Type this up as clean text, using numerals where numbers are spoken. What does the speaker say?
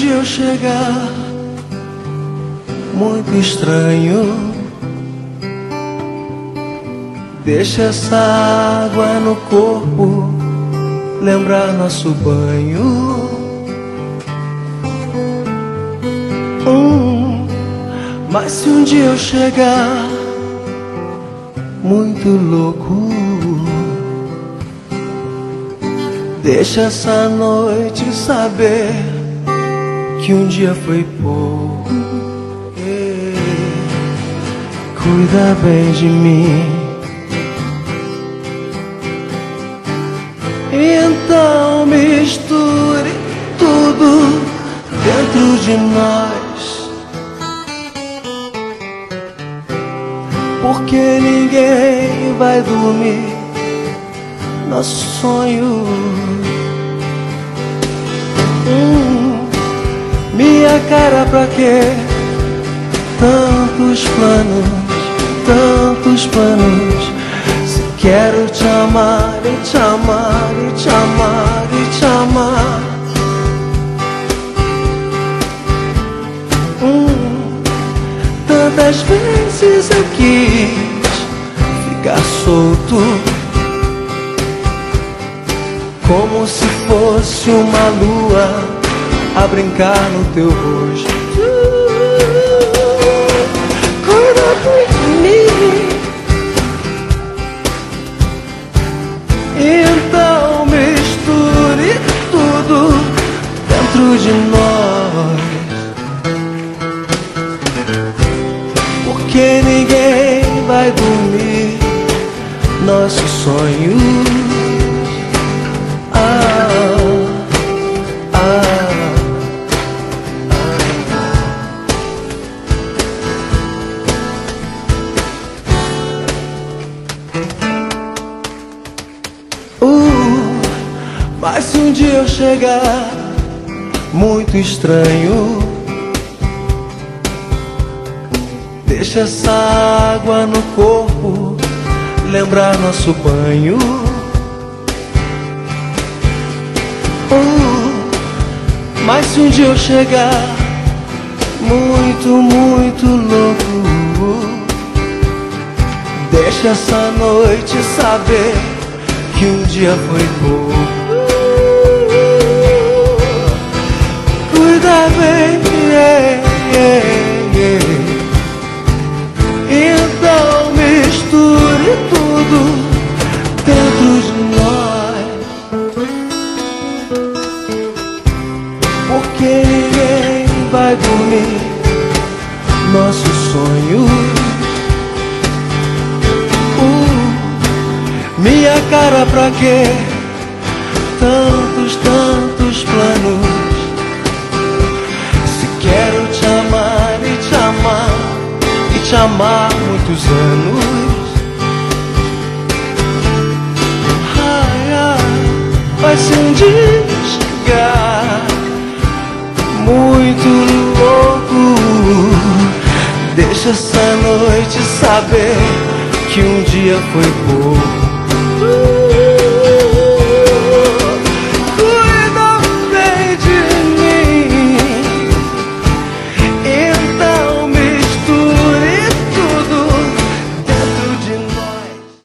dia eu chegar muito estranho, deixa essa água no corpo lembrar nosso banho. Mas se um dia eu chegar muito louco, deixa essa noite saber que um dia foi pouco. Cuida bem de mim. Então misture tudo dentro de nós, porque ninguém vai dormir nosso sonho. Minha cara, pra quê? Tantos planos, tantos planos. Se quero te amar e te amar e te amar e te amar. Tantas vezes eu quis ficar solto, como se fosse uma lua a brincar no teu rosto. Cuida de mim. Então misture tudo dentro de nós, porque ninguém vai dormir nossos sonhos. Mas se um dia eu chegar muito estranho, deixa essa água no corpo lembrar nosso banho. Mas se um dia eu chegar muito, muito louco, deixa essa noite saber que um dia foi pouco. Cuida bem, Então misture tudo dentro de nós, porque ninguém vai dormir nossos sonhos. Minha cara, pra quê? Tantos, tantos planos. Se quero te amar e te amar e te amar muitos anos. Ai, ai, vai se um dia chegar muito louco, deixa essa noite saber que um dia foi pouco.